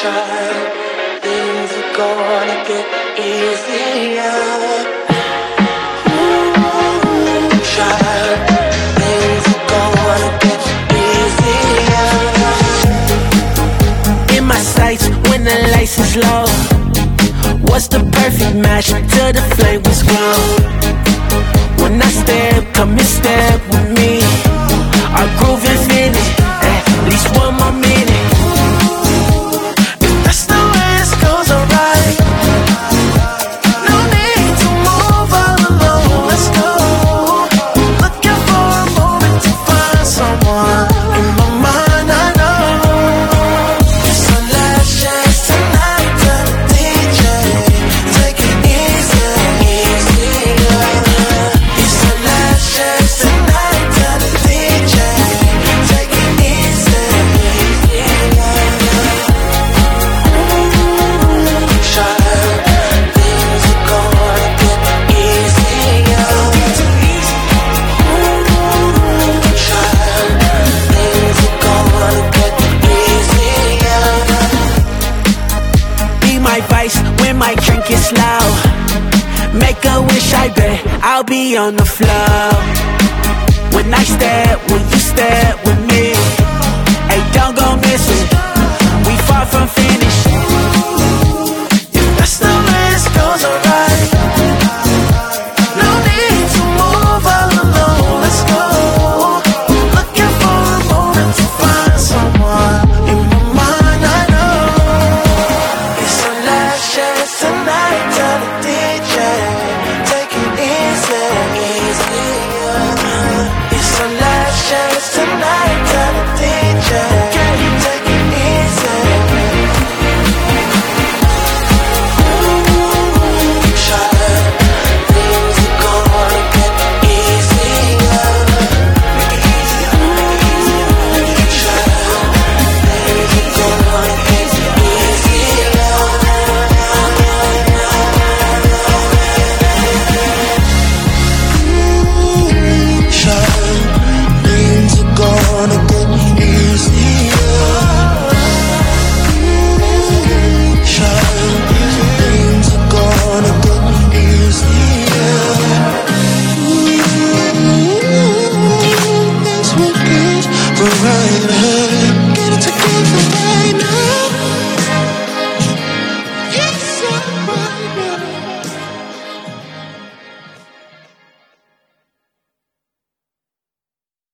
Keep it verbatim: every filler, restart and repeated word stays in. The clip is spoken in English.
child, things are gonna get easier. Ooh, child, things are gonna get easier. In my sights when the lights is low, what's the perfect match till the flame was glow? When I step, come and step with me. Our groove infinite, at least one more minute. If that's the way this goes, alright. No need to move all alone, let's go. Looking for a moment to find someone. In my mind I know it's our last chance tonight. Tell the D J, take it easy, easier. It's our last chance tonight. Tell the D J, take it easy, easier. Child, things are gonna get easier. Child, things are gonna get easier. Be my vice when my drink is loud. Make a wish, I bet I'll be on the floor. When I step, when you step